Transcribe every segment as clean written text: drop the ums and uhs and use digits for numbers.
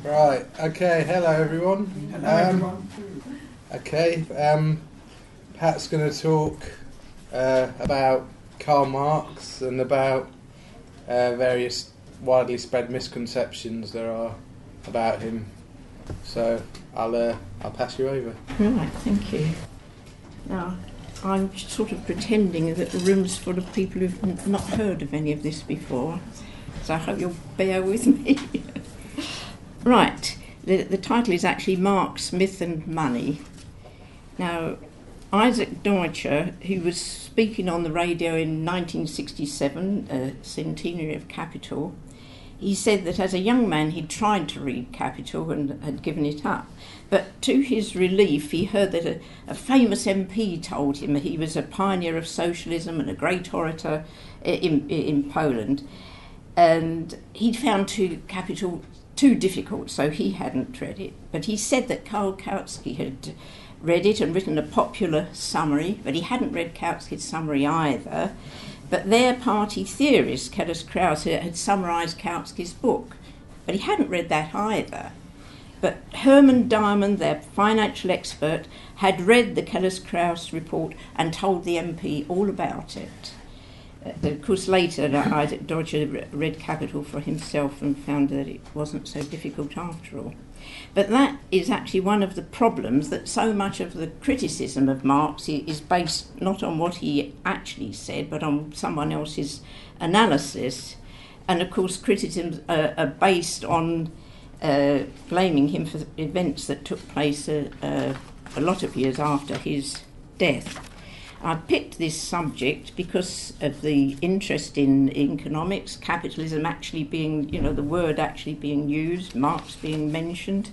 Right, okay, hello everyone. Hello everyone. Pat's going to talk about Karl Marx and about various widely spread misconceptions there are about him. So I'll pass you over. Right, thank you. Now, I'm sort of pretending that the room's full of people who've not heard of any of this before, so I hope you'll bear with me. Right, the title is actually Marx, Myth and Money. Now, Isaac Deutscher, who was speaking on the radio in 1967, centenary of Capital, he said that as a young man he'd tried to read Capital and had given it up. But to his relief, he heard that a famous MP told him he was a pioneer of socialism and a great orator in Poland. And he'd found Capital too difficult, so he hadn't read it. But he said that Karl Kautsky had read it and written a popular summary, but he hadn't read Kautsky's summary either. But their party theorist, Kellis Kraus, had summarised Kautsky's book, but he hadn't read that either. But Herman Diamond, their financial expert, had read the Kellis Kraus report and told the MP all about it. Of course, later Isaac Deutscher read Capital for himself and found that it wasn't so difficult after all. But that is actually one of the problems, that so much of the criticism of Marx is based not on what he actually said, but on someone else's analysis. And of course, criticisms are based on blaming him for events that took place a lot of years after his death. I picked this subject because of the interest in economics, capitalism actually being, the word actually being used, Marx being mentioned.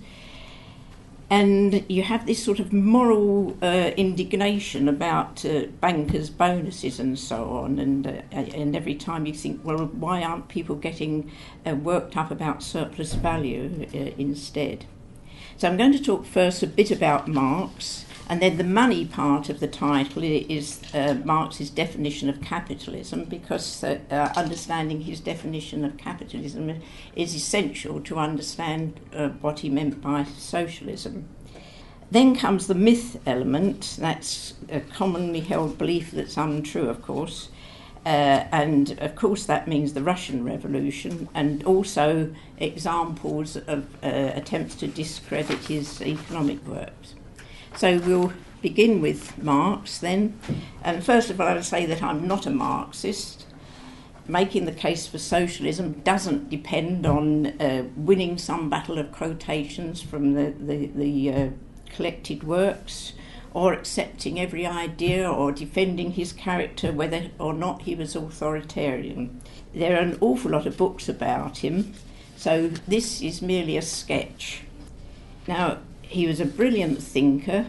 And you have this sort of moral indignation about bankers' bonuses and so on. And every time you think, well, why aren't people getting worked up about surplus value instead? So I'm going to talk first a bit about Marx. And then the money part of the title is Marx's definition of capitalism, because understanding his definition of capitalism is essential to understand what he meant by socialism. Then comes the myth element. That's a commonly held belief that's untrue, of course. And of course that means the Russian Revolution, and also examples of attempts to discredit his economic works. So we'll begin with Marx then. And first of all, I would say that I'm not a Marxist. Making the case for socialism doesn't depend on winning some battle of quotations from the collected works, or accepting every idea, or defending his character whether or not he was authoritarian. There are an awful lot of books about him, so this is merely a sketch. Now, he was a brilliant thinker.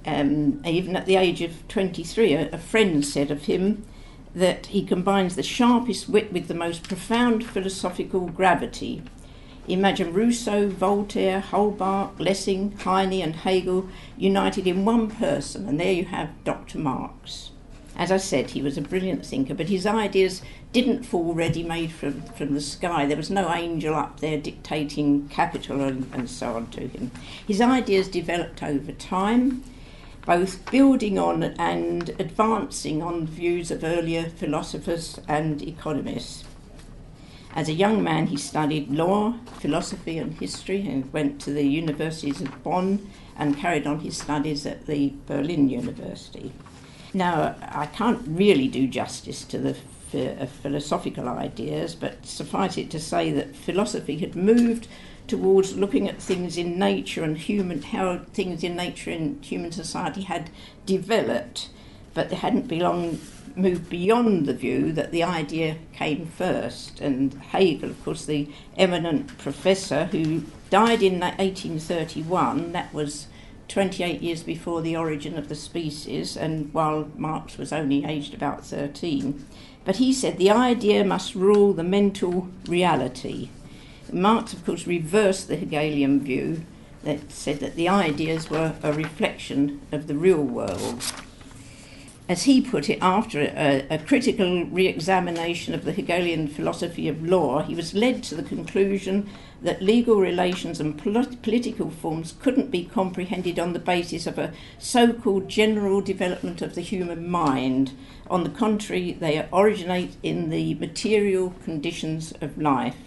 Even at the age of 23, a friend said of him that he combines the sharpest wit with the most profound philosophical gravity. Imagine Rousseau, Voltaire, Holbach, Lessing, Heine and Hegel united in one person, and there you have Dr. Marx. As I said, he was a brilliant thinker, but his ideas didn't fall ready-made from the sky. There was no angel up there dictating capital and so on to him. His ideas developed over time, both building on and advancing on views of earlier philosophers and economists. As a young man, he studied law, philosophy and history, and went to the universities of Bonn and carried on his studies at the Berlin University. Now, I can't really do justice to the philosophical ideas, but suffice it to say that philosophy had moved towards looking at things in nature and how things in nature and human society had developed, but they hadn't moved beyond the view that the idea came first. And Hegel, of course, the eminent professor who died in 1831, that was 28 years before The Origin of the Species, and while Marx was only aged about 13. But he said the idea must rule the mental reality. Marx, of course, reversed the Hegelian view that said that the ideas were a reflection of the real world. as he put it, after a critical re-examination of the Hegelian philosophy of law, he was led to the conclusion that legal relations and political forms couldn't be comprehended on the basis of a so-called general development of the human mind. On the contrary, they originate in the material conditions of life.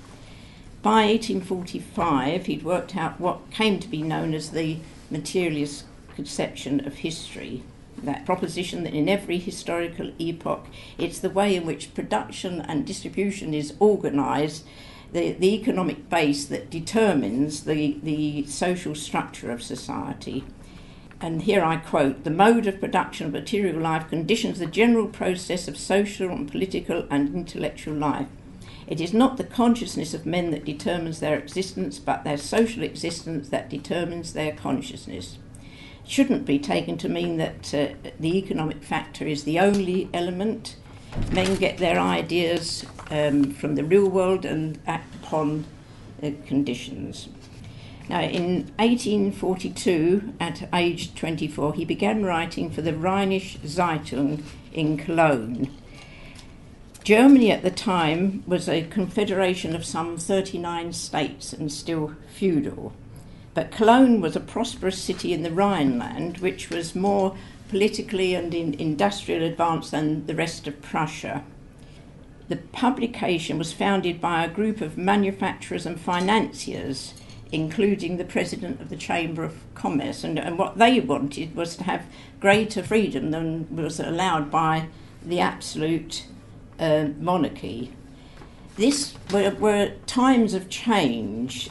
By 1845, he'd worked out what came to be known as the materialist conception of history, that proposition that in every historical epoch, it's the way in which production and distribution is organised, the economic base that determines the social structure of society. And here I quote, "The mode of production of material life conditions the general process of social and political and intellectual life. It is not the consciousness of men that determines their existence, but their social existence that determines their consciousness." Shouldn't be taken to mean that the economic factor is the only element. Men get their ideas from the real world and act upon conditions. Now, in 1842, at age 24, he began writing for the Rheinische Zeitung in Cologne. Germany at the time was a confederation of some 39 states and still feudal. But Cologne was a prosperous city in the Rhineland, which was more politically and in industrial advance than the rest of Prussia. The publication was founded by a group of manufacturers and financiers, including the president of the Chamber of Commerce, and what they wanted was to have greater freedom than was allowed by the absolute monarchy. This were times of change.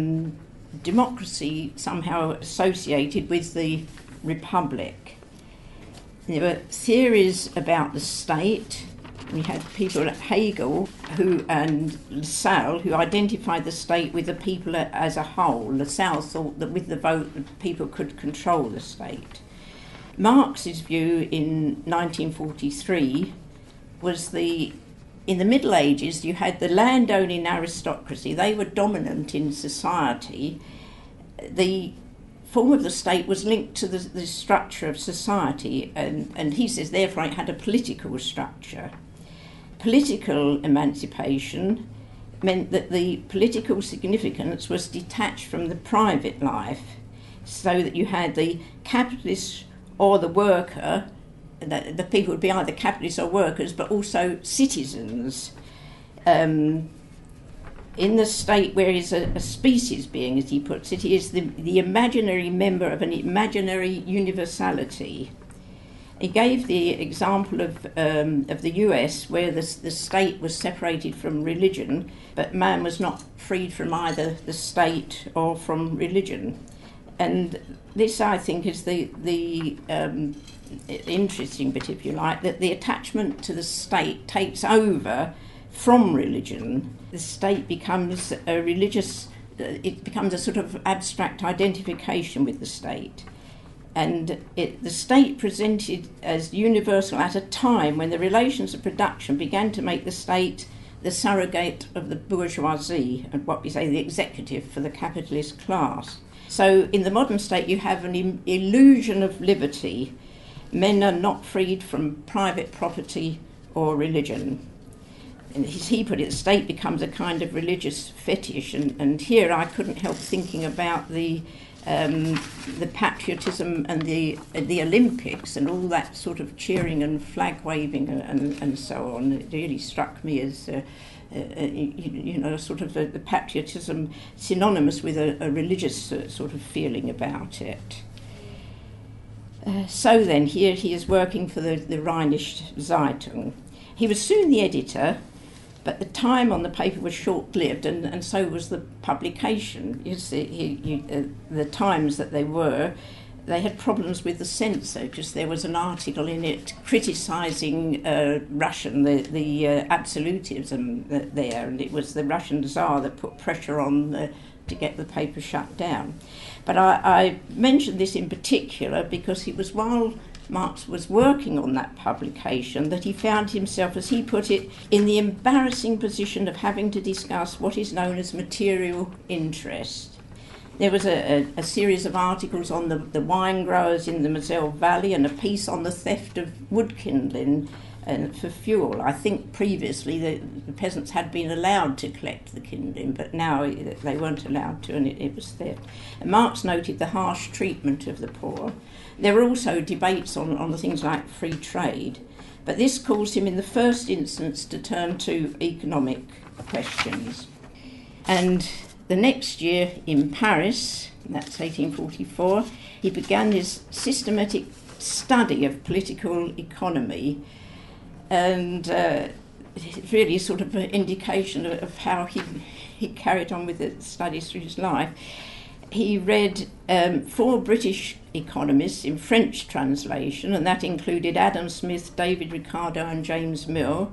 Democracy somehow associated with the republic. There were theories about the state. We had people like Hegel and Lassalle who identified the state with the people as a whole. Lassalle thought that with the vote the people could control the state. Marx's view in 1943 was in the Middle Ages, you had the landowning aristocracy. They were dominant in society. The form of the state was linked to the structure of society, and he says, therefore, it had a political structure. Political emancipation meant that the political significance was detached from the private life, so that you had the capitalist or the worker. The people would be either capitalists or workers, but also citizens. In the state where he's a species being, as he puts it, he is the imaginary member of an imaginary universality. He gave the example of the US, where the state was separated from religion, but man was not freed from either the state or from religion. And this, I think, is the interesting bit, if you like, that the attachment to the state takes over from religion. The state becomes a religious, it becomes a sort of abstract identification with the state. And the state presented as universal at a time when the relations of production began to make the state the surrogate of the bourgeoisie and what we say the executive for the capitalist class. So in the modern state you have an illusion of liberty. Men are not freed from private property or religion. And as he put it, the state becomes a kind of religious fetish. And here I couldn't help thinking about the patriotism and the Olympics and all that sort of cheering and flag waving and so on. It really struck me as sort of the patriotism synonymous with a religious sort of feeling about it. So then, here he is working for the Rheinische Zeitung. He was soon the editor, but the time on the paper was short-lived, and so was the publication. The times that they had problems with the censor, because there was an article in it criticising Russian, the absolutism there, and it was the Russian Tsar that put pressure on to get the paper shut down. But I mentioned this in particular because it was while Marx was working on that publication that he found himself, as he put it, in the embarrassing position of having to discuss what is known as material interest. There was a series of articles on the wine growers in the Moselle Valley and a piece on the theft of wood kindling for fuel. I think previously the peasants had been allowed to collect the kindling, but now they weren't allowed to, and it was theft. And Marx noted the harsh treatment of the poor. There were also debates on things like free trade, but this caused him in the first instance to turn to economic questions. And the next year in Paris, that's 1844, he began his systematic study of political economy, and it's really sort of an indication of how he carried on with the studies through his life. He read 4 British economists in French translation, and that included Adam Smith, David Ricardo and James Mill.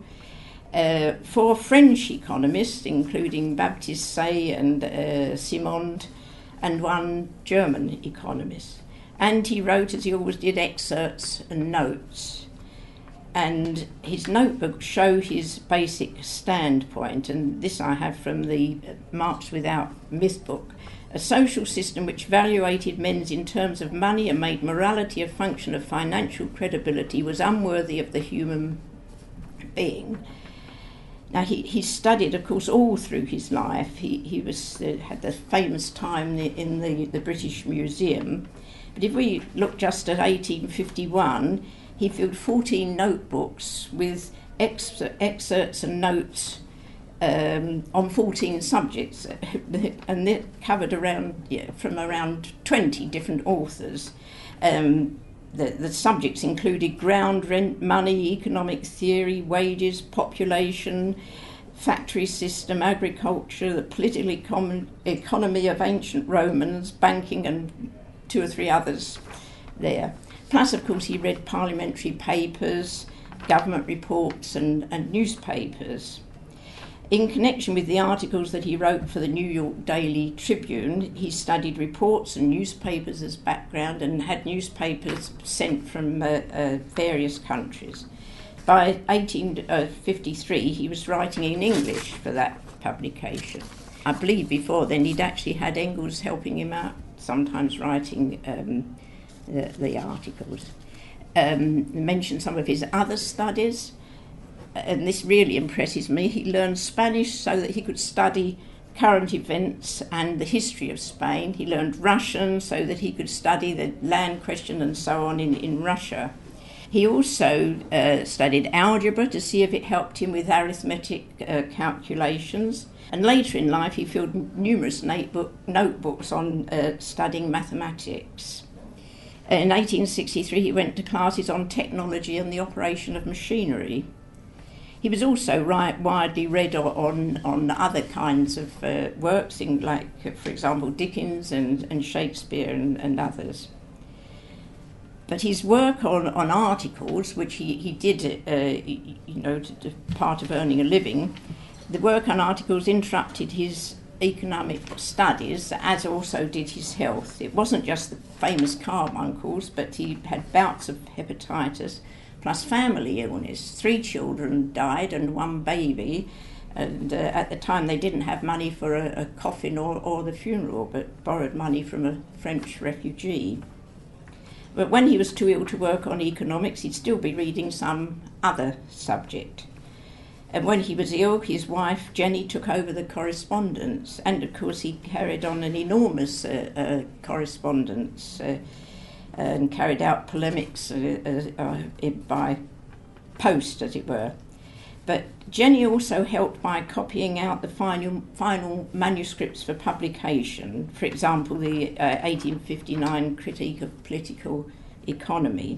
4 French economists, including Baptiste Say and Simond, and 1 German economist. And he wrote, as he always did, excerpts and notes. And his notebooks show his basic standpoint, and this I have from the Marx Without Myth book. A social system which valuated men in terms of money and made morality a function of financial credibility was unworthy of the human being. Now, he studied, of course, all through his life. He was had the famous time in the British Museum. But if we look just at 1851, he filled 14 notebooks with excerpts and notes on 14 subjects, and it covered from around 20 different authors. The subjects included ground rent, money, economic theory, wages, population, factory system, agriculture, the political economy of ancient Romans, banking, and 2 or 3 others there. Plus, of course, he read parliamentary papers, government reports, and newspapers. In connection with the articles that he wrote for the New York Daily Tribune, he studied reports and newspapers as background and had newspapers sent from various countries. By 1853, he was writing in English for that publication. I believe before then he'd actually had Engels helping him out, sometimes writing the articles. Mention some of his other studies. And this really impresses me. He learned Spanish so that he could study current events and the history of Spain. He learned Russian so that he could study the land question and so on in Russia. He also studied algebra to see if it helped him with arithmetic calculations. And later in life, he filled numerous notebooks on studying mathematics. In 1863, he went to classes on technology and the operation of machinery. He was also widely read on other kinds of works, like, for example, Dickens and Shakespeare and others. But his work on articles, which he did, to part of earning a living, the work on articles interrupted his economic studies, as also did his health. It wasn't just the famous carbuncles, but he had bouts of hepatitis, plus family illness. 3 children died and 1 baby, and at the time they didn't have money for a coffin or the funeral, but borrowed money from a French refugee. But when he was too ill to work on economics, he'd still be reading some other subject. And when he was ill, his wife Jenny took over the correspondence, and of course he carried on an enormous correspondence and carried out polemics by post, as it were. But Jenny also helped by copying out the final manuscripts for publication. For example, the 1859 Critique of Political Economy.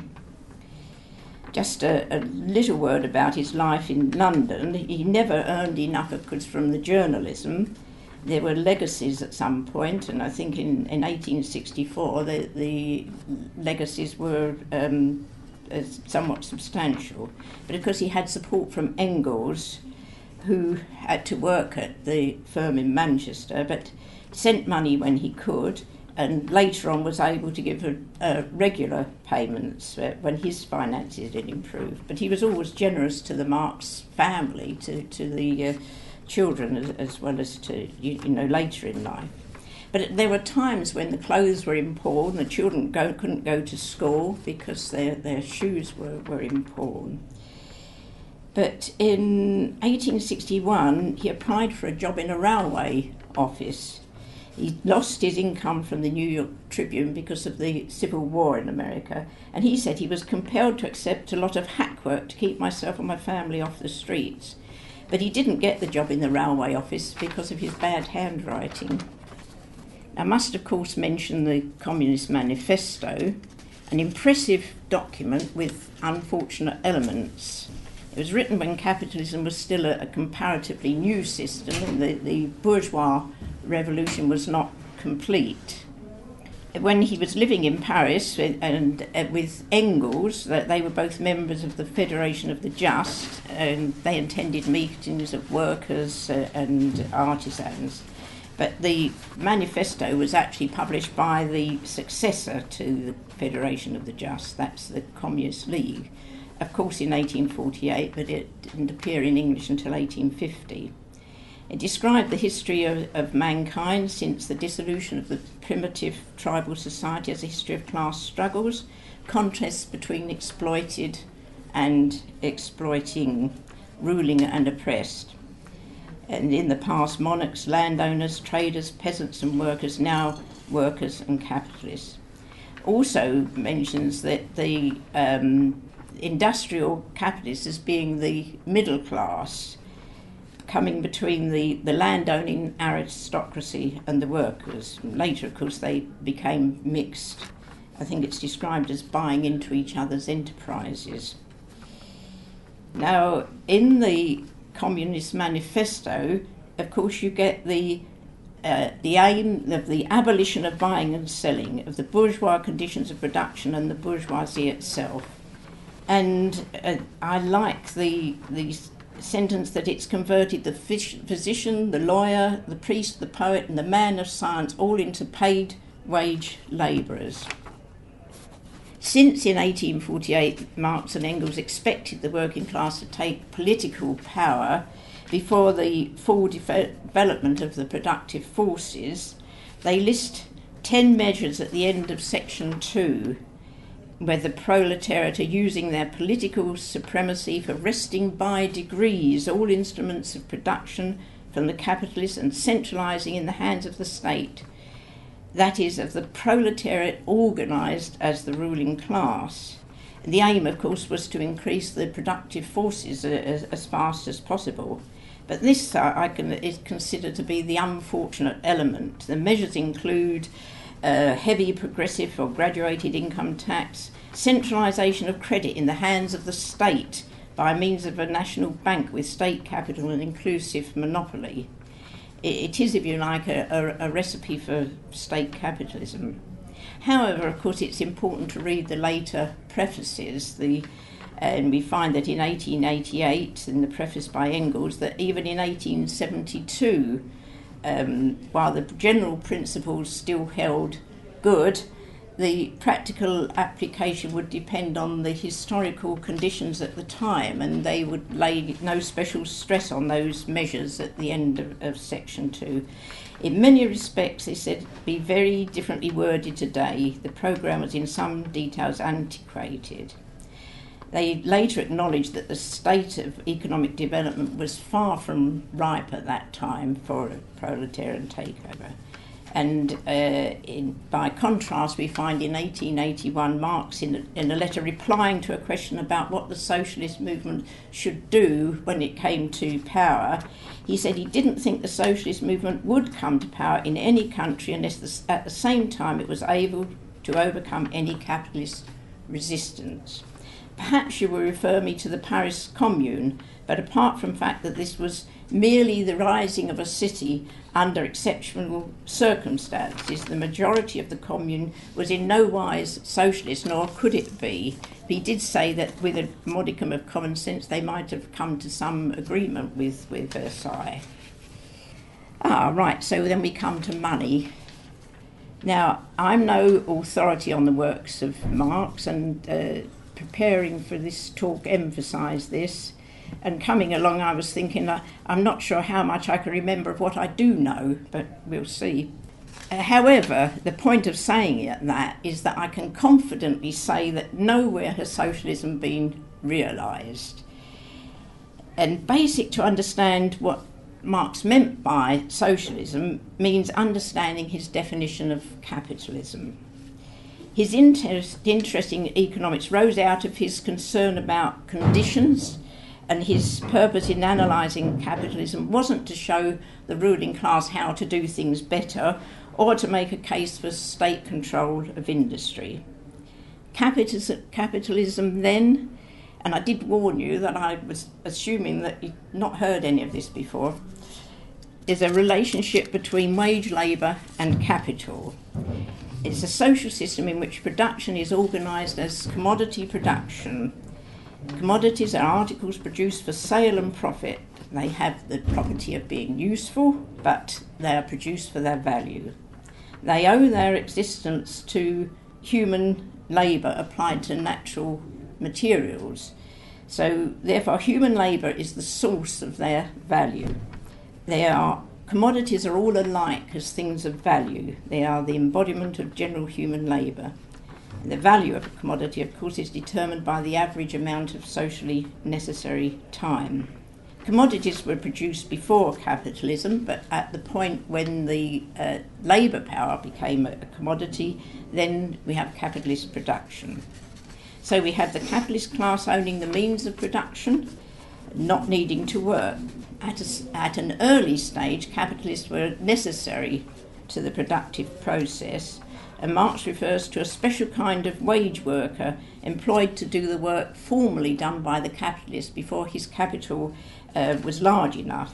Just a little word about his life in London. He never earned enough, of course, from the journalism. There were legacies at some point, and I think in 1864 the legacies were somewhat substantial. But of course he had support from Engels, who had to work at the firm in Manchester, but sent money when he could, and later on was able to give regular payments when his finances had improved. But he was always generous to the Marx family, to the children, as well as to later in life. But there were times when the clothes were in pawn, the children couldn't go to school because their shoes were in pawn. But in 1861, he applied for a job in a railway office. He lost his income from the New York Tribune because of the Civil War in America, and he said he was compelled to accept a lot of hack work to keep myself and my family off the streets. But he didn't get the job in the railway office because of his bad handwriting. I must, of course, mention the Communist Manifesto, an impressive document with unfortunate elements. It was written when capitalism was still a comparatively new system and the bourgeois revolution was not complete. When he was living in Paris with Engels, they were both members of the Federation of the Just, and they attended meetings of workers and artisans. But the manifesto was actually published by the successor to the Federation of the Just, that's the Communist League, of course in 1848, but it didn't appear in English until 1850. It described the history of mankind since the dissolution of the primitive tribal society as a history of class struggles, contrasts between exploited and exploiting, ruling and oppressed. And in the past, monarchs, landowners, traders, peasants and workers, now workers and capitalists. Also mentions that the industrial capitalists as being the middle class, coming between the landowning aristocracy and the workers. Later, of course, they became mixed. I think it's described as buying into each other's enterprises. Now, in the Communist Manifesto, of course, you get the aim of the abolition of buying and selling, of the bourgeois conditions of production and the bourgeoisie itself. And I like the sentence that it's converted the physician, the lawyer, the priest, the poet and the man of science all into paid wage labourers. Since in 1848 Marx and Engels expected the working class to take political power before the full development of the productive forces, they list 10 measures at the end of section 2 where the proletariat are using their political supremacy for wresting by degrees all instruments of production from the capitalists and centralising in the hands of the state. That is, of the proletariat organised as the ruling class. And the aim, of course, was to increase the productive forces as fast as possible. But this is considered to be the unfortunate element. The measures include heavy progressive or graduated income tax, centralisation of credit in the hands of the state by means of a national bank with state capital and inclusive monopoly. It is, if you like, a recipe for state capitalism. However, of course, it's important to read the later prefaces, and we find that in 1888, in the preface by Engels, that even in 1872, while the general principles still held good, the practical application would depend on the historical conditions at the time, and they would lay no special stress on those measures at the end of section 2. In many respects, they said, be very differently worded today. The programme was in some details antiquated. They later acknowledged that the state of economic development was far from ripe at that time for a proletarian takeover. And by contrast, we find in 1881 Marx, in a letter replying to a question about what the socialist movement should do when it came to power, he said he didn't think the socialist movement would come to power in any country unless at the same time it was able to overcome any capitalist resistance. Perhaps you will refer me to the Paris Commune, but apart from the fact that this was merely the rising of a city under exceptional circumstances, the majority of the Commune was in no wise socialist, nor could it be. He did say that with a modicum of common sense they might have come to some agreement with Versailles. Right, so then we come to money. Now, I'm no authority on the works of Marx, and preparing for this talk emphasised this. And coming along, I was thinking, I'm not sure how much I can remember of what I do know, but we'll see. However, the point of saying that is that I can confidently say that nowhere has socialism been realised. And basic to understand what Marx meant by socialism means understanding his definition of capitalism. His interest in economics rose out of his concern about conditions, and his purpose in analysing capitalism wasn't to show the ruling class how to do things better or to make a case for state control of industry. Capitalism then, and I did warn you that I was assuming that you'd not heard any of this before, is a relationship between wage labour and capital. It's a social system in which production is organised as commodity production. Commodities are articles produced for sale and profit. They have the property of being useful, but they are produced for their value. They owe their existence to human labour applied to natural materials. So, therefore, human labour is the source of their value. Commodities are all alike as things of value. They are the embodiment of general human labour. The value of a commodity, of course, is determined by the average amount of socially necessary time. Commodities were produced before capitalism, but at the point when the labour power became a commodity, then we have capitalist production. So we have the capitalist class owning the means of production, not needing to work. At an early stage, capitalists were necessary to the productive process, and Marx refers to a special kind of wage worker employed to do the work formerly done by the capitalist before his capital was large enough,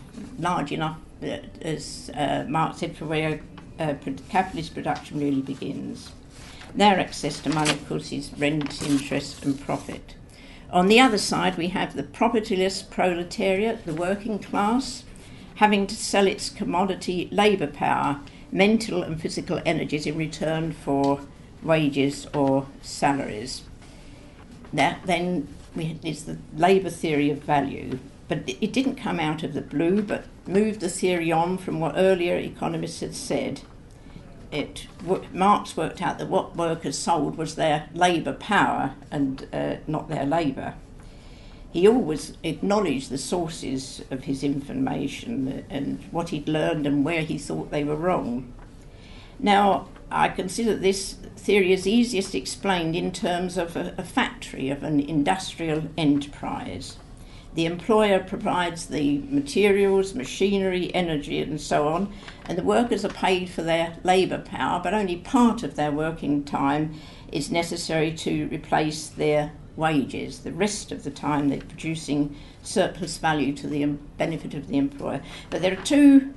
as Marx said, for where capitalist production really begins. Their access to money, of course, is rent, interest and profit. On the other side, we have the propertyless proletariat, the working class, having to sell its commodity labour power, mental and physical energies in return for wages or salaries. That then is the labour theory of value. But it didn't come out of the blue, but moved the theory on from what earlier economists had said. Marx worked out that what workers sold was their labour power and not their labour. He always acknowledged the sources of his information and what he'd learned and where he thought they were wrong. Now, I consider this theory is easiest explained in terms of a factory, of an industrial enterprise. The employer provides the materials, machinery, energy and so on, and the workers are paid for their labour power, but only part of their working time is necessary to replace their wages. The rest of the time they're producing surplus value to the benefit of the employer. But there are two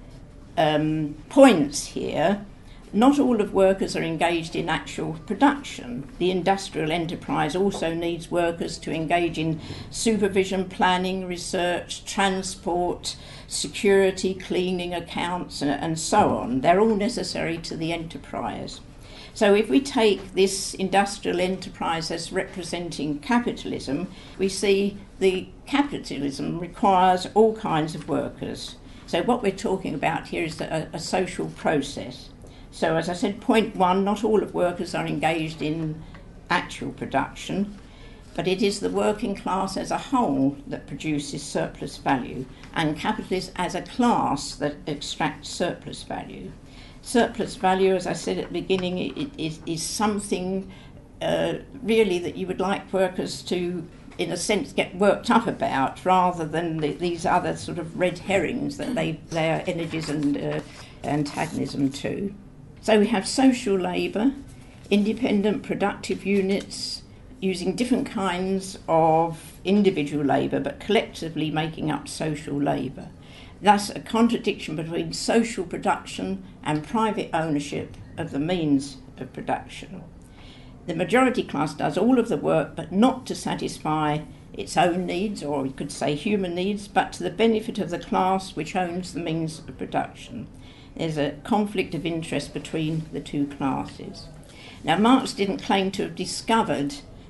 points here. Not all of workers are engaged in actual production. The industrial enterprise also needs workers to engage in supervision, planning, research, transport, security, cleaning, accounts, and so on. They're all necessary to the enterprise. So if we take this industrial enterprise as representing capitalism, we see the capitalism requires all kinds of workers. So what we're talking about here is a social process. So as I said, point one, not all of workers are engaged in actual production, but it is the working class as a whole that produces surplus value, and capitalists as a class that extracts surplus value. Surplus value, as I said at the beginning, is something really that you would like workers to, in a sense, get worked up about, rather than these other sort of red herrings that they are energies and antagonism to. So we have social labour, independent productive units using different kinds of individual labour but collectively making up social labour. Thus a contradiction between social production and private ownership of the means of production. The majority class does all of the work but not to satisfy its own needs, or we could say human needs, but to the benefit of the class which owns the means of production. There's a conflict of interest between the two classes. Now, Marx didn't claim to have discovered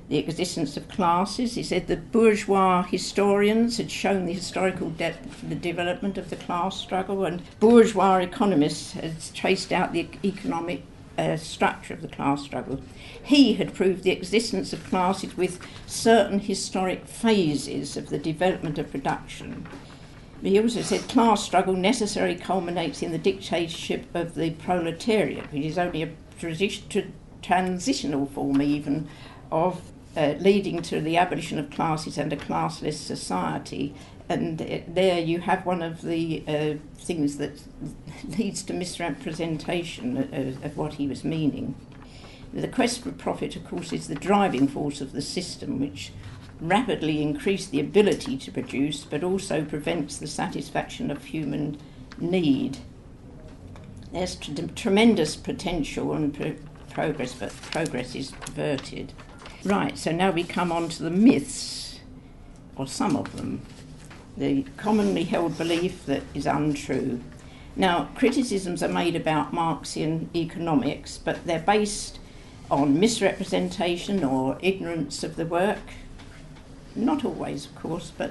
the existence of classes. He said the bourgeois historians had shown the historical the development of the class struggle, and bourgeois economists had traced out the economic structure of the class struggle. He had proved the existence of classes with certain historic phases of the development of production. He also said class struggle necessarily culminates in the dictatorship of the proletariat, which is only a transitional form even of leading to the abolition of classes and a classless society. And there you have one of the things that leads to misrepresentation of what he was meaning. The quest for profit, of course, is the driving force of the system, which rapidly increased the ability to produce, but also prevents the satisfaction of human need. There's tremendous potential and progress, but progress is perverted. Right, so now we come on to the myths, or some of them. The commonly held belief that is untrue. Now, criticisms are made about Marxian economics, but they're based on misrepresentation or ignorance of the work. Not always, of course, but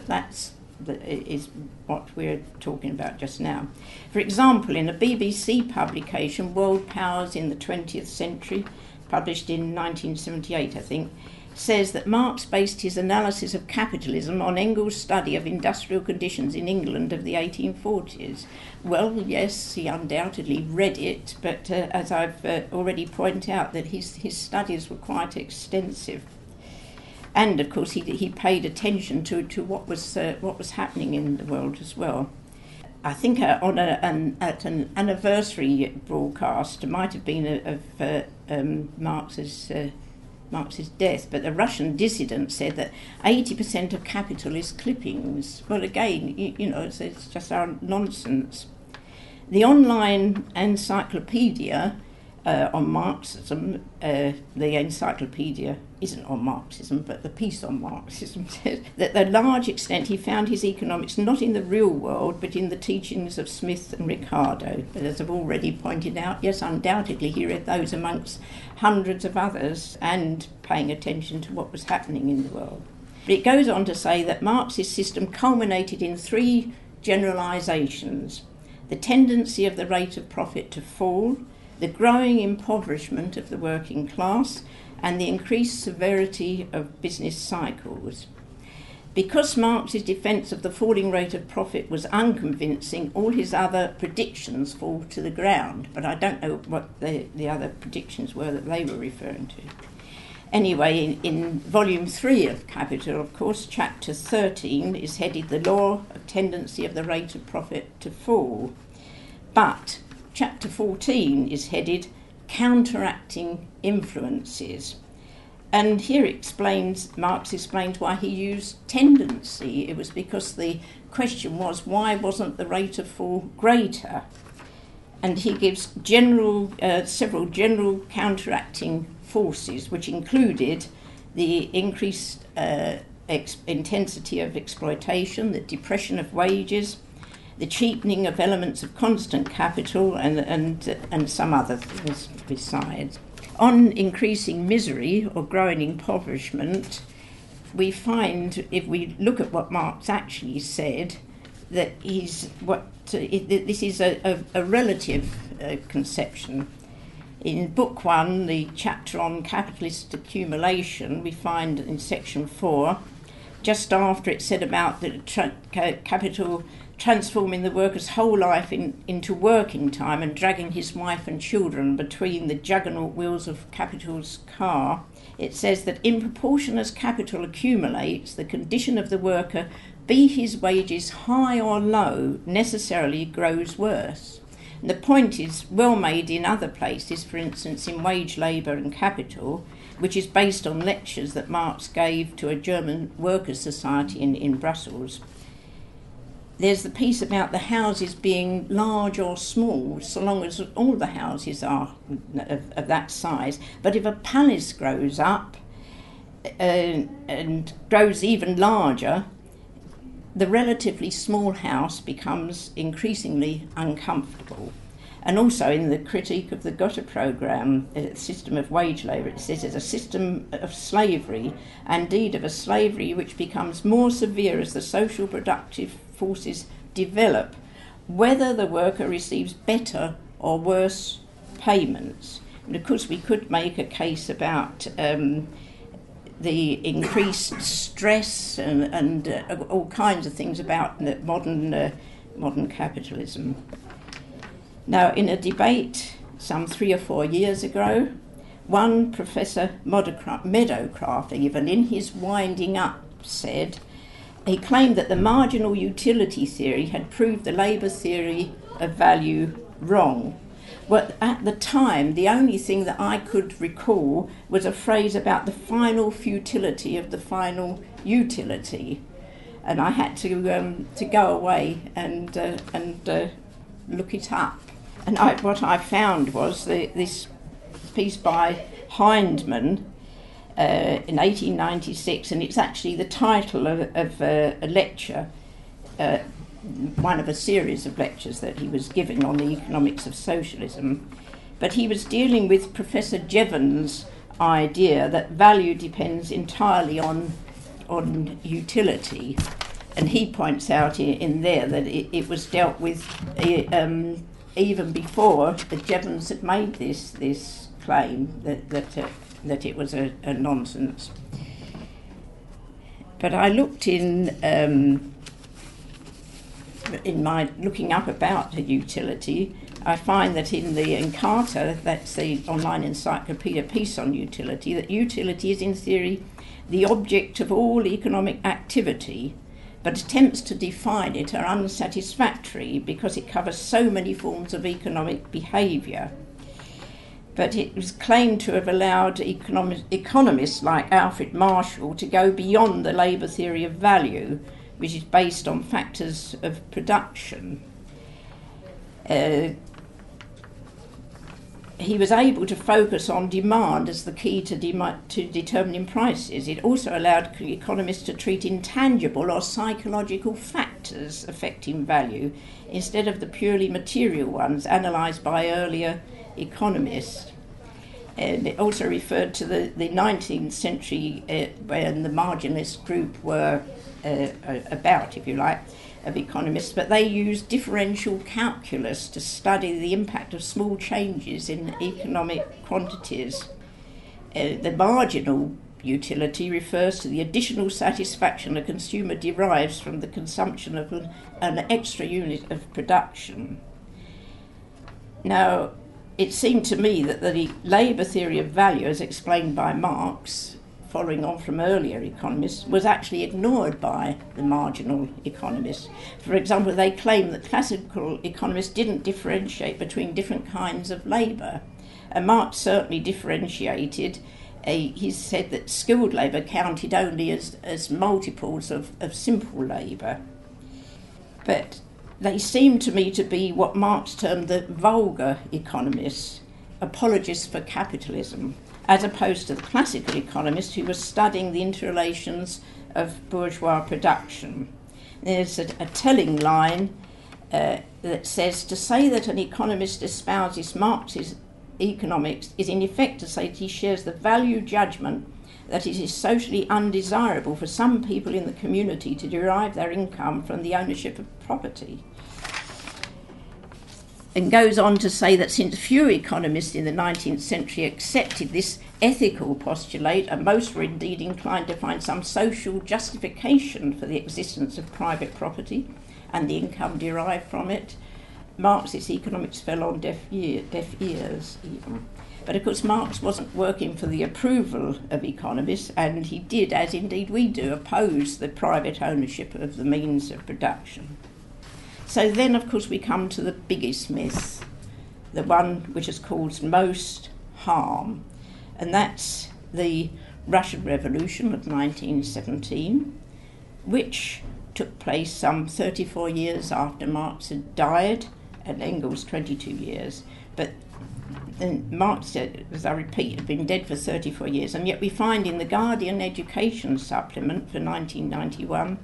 is what we're talking about just now. For example, in a BBC publication, World Powers in the 20th Century, published in 1978, I think, says that Marx based his analysis of capitalism on Engels' study of industrial conditions in England of the 1840s. Well, yes, he undoubtedly read it, but as I've already pointed out, that his studies were quite extensive. And, of course, he paid attention to what was happening in the world as well. I think at an anniversary broadcast, it might have been of Marx's death, but the Russian dissident said that 80% of capital is clippings. Well, again, it's just our nonsense. The online encyclopedia on Marxism, the encyclopedia isn't on Marxism, but the piece on Marxism says that to a large extent he found his economics not in the real world, but in the teachings of Smith and Ricardo. But as I've already pointed out, yes, undoubtedly he read those amongst hundreds of others and paying attention to what was happening in the world. But it goes on to say that Marx's system culminated in three generalisations: the tendency of the rate of profit to fall, the growing impoverishment of the working class, and the increased severity of business cycles. Because Marx's defence of the falling rate of profit was unconvincing, all his other predictions fall to the ground, but I don't know what the other predictions were that they were referring to. Anyway, in Volume 3 of Capital, of course, Chapter 13 is headed The Law of Tendency of the Rate of Profit to Fall. But Chapter 14 is headed Counteracting Influences. And here Marx explains why he used tendency. It was because the question was, why wasn't the rate of fall greater? And he gives several general counteracting forces, which included the increased intensity of exploitation, the depression of wages, the cheapening of elements of constant capital, and some other things besides. On increasing misery or growing impoverishment, we find, if we look at what Marx actually said, that this is a relative conception. In Book 1, the chapter on capitalist accumulation, we find in section 4, just after it said about the capital transforming the worker's whole life into working time and dragging his wife and children between the juggernaut wheels of capital's car, it says that in proportion as capital accumulates, the condition of the worker, be his wages high or low, necessarily grows worse. And the point is well made in other places, for instance in Wage, Labour and Capital, which is based on lectures that Marx gave to a German workers' society in Brussels. There's the piece about the houses being large or small, so long as all the houses are of that size. But if a palace grows up and grows even larger, the relatively small house becomes increasingly uncomfortable. And also in the critique of the Gotha programme, system of wage labour, it says it's a system of slavery, and indeed of a slavery which becomes more severe as the social productive forces develop, whether the worker receives better or worse payments. And of course we could make a case about the increased stress and all kinds of things about modern capitalism. Now, in a debate some 3 or 4 years ago, one Professor Meadowcraft, even in his winding up, said he claimed that the marginal utility theory had proved the labour theory of value wrong. Well, at the time, the only thing that I could recall was a phrase about the final futility of the final utility, and I had to go away and look it up. And what I found was this piece by Hindman in 1896, and it's actually the title of a lecture, one of a series of lectures that he was giving on the economics of socialism. But he was dealing with Professor Jevons' idea that value depends entirely on utility. And he points out in there that it was dealt with even before Jevons had made this claim that it was a nonsense. But I looked in my looking up about the utility. I find that in the Encarta, that's the online encyclopedia piece on utility, that utility is in theory the object of all economic activity, but attempts to define it are unsatisfactory because it covers so many forms of economic behaviour. But it was claimed to have allowed economists like Alfred Marshall to go beyond the labour theory of value, which is based on factors of production. He was able to focus on demand as the key to determining prices. It also allowed economists to treat intangible or psychological factors affecting value instead of the purely material ones analysed by earlier economists. And it also referred to the 19th century when the marginalist group were about, if you like, of economists, but they used differential calculus to study the impact of small changes in economic quantities. The marginal utility refers to the additional satisfaction a consumer derives from the consumption of an extra unit of production. Now, it seemed to me that the labour theory of value, as explained by Marx, following on from earlier economists, was actually ignored by the marginal economists. For example, they claim that classical economists didn't differentiate between different kinds of labour. And Marx certainly differentiated. He said that skilled labour counted only as multiples of simple labour. But they seem to me to be what Marx termed the vulgar economists, apologists for capitalism, as opposed to the classical economists who were studying the interrelations of bourgeois production. There's a telling line that says, to say that an economist espouses Marx's economics is in effect to say that he shares the value judgment that it is socially undesirable for some people in the community to derive their income from the ownership of property. And goes on to say that since few economists in the 19th century accepted this ethical postulate, and most were indeed inclined to find some social justification for the existence of private property and the income derived from it, Marxist economics fell on deaf ears even. But of course Marx wasn't working for the approval of economists, and he did, as indeed we do, oppose the private ownership of the means of production. So then, of course, we come to the biggest myth, the one which has caused most harm, and that's the Russian Revolution of 1917, which took place some 34 years after Marx had died, and Engels 22 years. But then Marx, as I repeat, had been dead for 34 years, and yet we find in the Guardian Education Supplement for 1991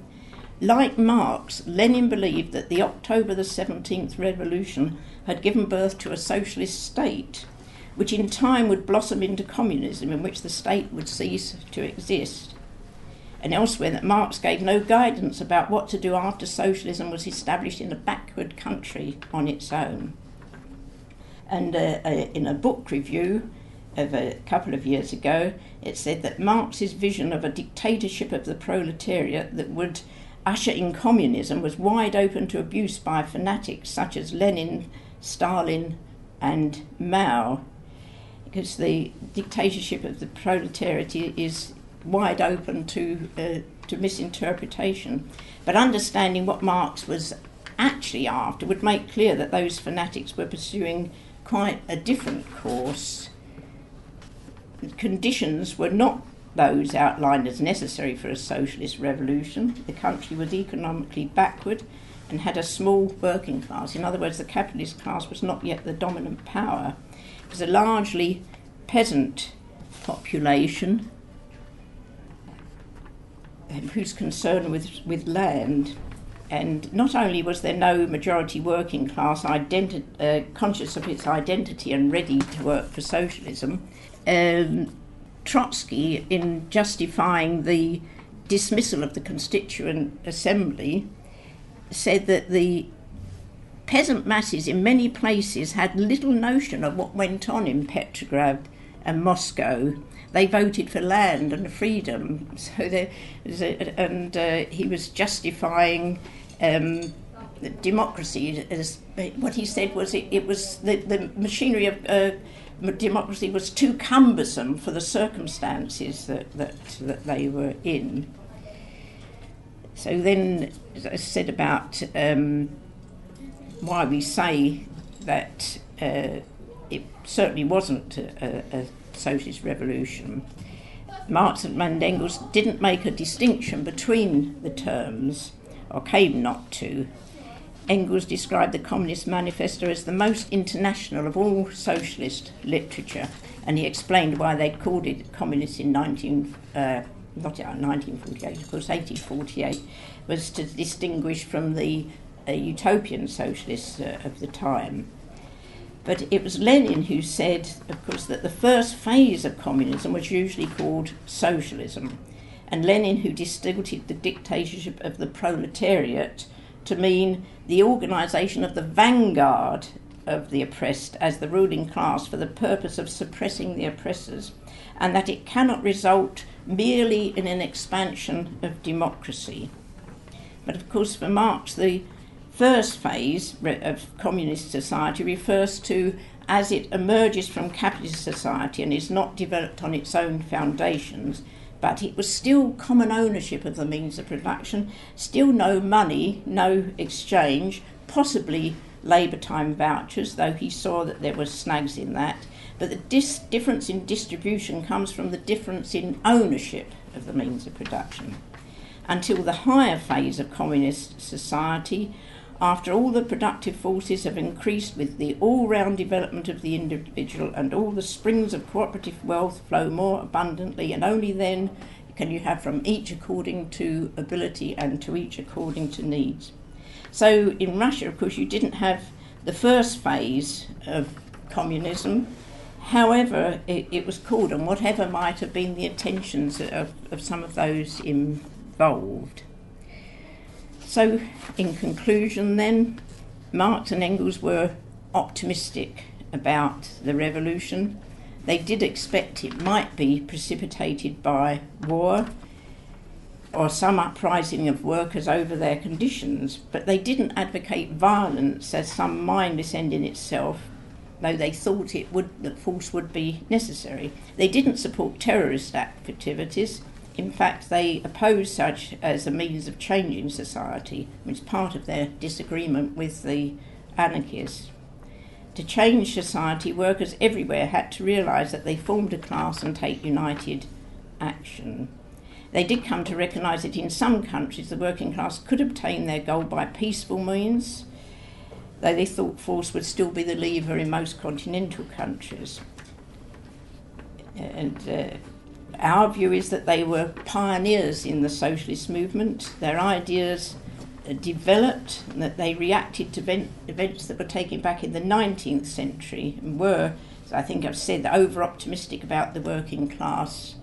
Like Marx, Lenin believed that the October the 17th revolution had given birth to a socialist state, which in time would blossom into communism, in which the state would cease to exist. And elsewhere that Marx gave no guidance about what to do after socialism was established in a backward country on its own. And in a book review of a couple of years ago, it said that Marx's vision of a dictatorship of the proletariat that would usher in communism was wide open to abuse by fanatics such as Lenin, Stalin and Mao, because the dictatorship of the proletariat is wide open to misinterpretation. But understanding what Marx was actually after would make clear that those fanatics were pursuing quite a different course. The conditions were not those outlined as necessary for a socialist revolution. The country was economically backward and had a small working class. In other words, the capitalist class was not yet the dominant power. It was a largely peasant population whose concern with land. And not only was there no majority working class conscious of its identity and ready to work for socialism, Trotsky, in justifying the dismissal of the Constituent Assembly, said that the peasant masses in many places had little notion of what went on in Petrograd and Moscow. They voted for land and freedom. So he was justifying democracy as what he said was it was the machinery of democracy was too cumbersome for the circumstances that they were in. So then, as I said about why we say that it certainly wasn't a socialist revolution, Marx and Engels didn't make a distinction between the terms, or came not to. Engels described the Communist Manifesto as the most international of all socialist literature, and he explained why they called it communist in 1948, of course 1848, was to distinguish from the utopian socialists of the time. But it was Lenin who said, of course, that the first phase of communism was usually called socialism, and Lenin who distorted the dictatorship of the proletariat to mean the organisation of the vanguard of the oppressed as the ruling class for the purpose of suppressing the oppressors, and that it cannot result merely in an expansion of democracy. But of course for Marx, the first phase of communist society refers to as it emerges from capitalist society and is not developed on its own foundations, but it was still common ownership of the means of production, still no money, no exchange, possibly labour time vouchers, though he saw that there were snags in that. But the difference in distribution comes from the difference in ownership of the means of production. Until the higher phase of communist society, after all the productive forces have increased with the all-round development of the individual and all the springs of cooperative wealth flow more abundantly, and only then can you have from each according to ability and to each according to needs. So in Russia, of course, you didn't have the first phase of communism. However, it was called, and whatever might have been the intentions of some of those involved. So, in conclusion then, Marx and Engels were optimistic about the revolution. They did expect it might be precipitated by war or some uprising of workers over their conditions, but they didn't advocate violence as some mindless end in itself, though they thought that force would be necessary. They didn't support terrorist activities. In fact, they opposed such as a means of changing society, which is part of their disagreement with the anarchists. To change society, workers everywhere had to realise that they formed a class and take united action. They did come to recognise that in some countries the working class could obtain their goal by peaceful means, though they thought force would still be the lever in most continental countries. And our view is that they were pioneers in the socialist movement. Their ideas developed, and that they reacted to events that were taking back in the 19th century and were, as I think I've said, over-optimistic about the working class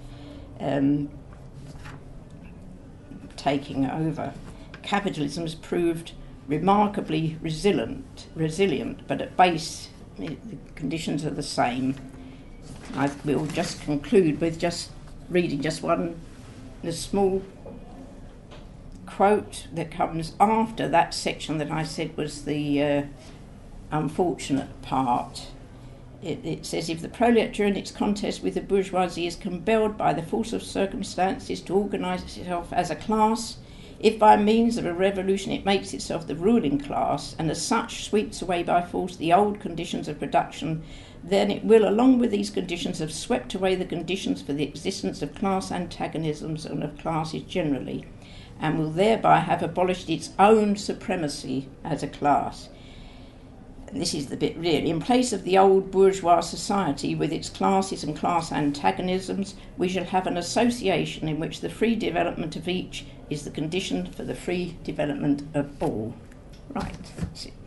taking over. Capitalism has proved remarkably resilient, but at base the conditions are the same. I will just conclude with just reading just a small quote that comes after that section that I said was the unfortunate part. It says, if the proletariat during its contest with the bourgeoisie is compelled by the force of circumstances to organise itself as a class, if by means of a revolution it makes itself the ruling class, and as such sweeps away by force the old conditions of production, then it will, along with these conditions, have swept away the conditions for the existence of class antagonisms and of classes generally, and will thereby have abolished its own supremacy as a class. And this is the bit really. In place of the old bourgeois society with its classes and class antagonisms, we shall have an association in which the free development of each is the condition for the free development of all. Right, that's it.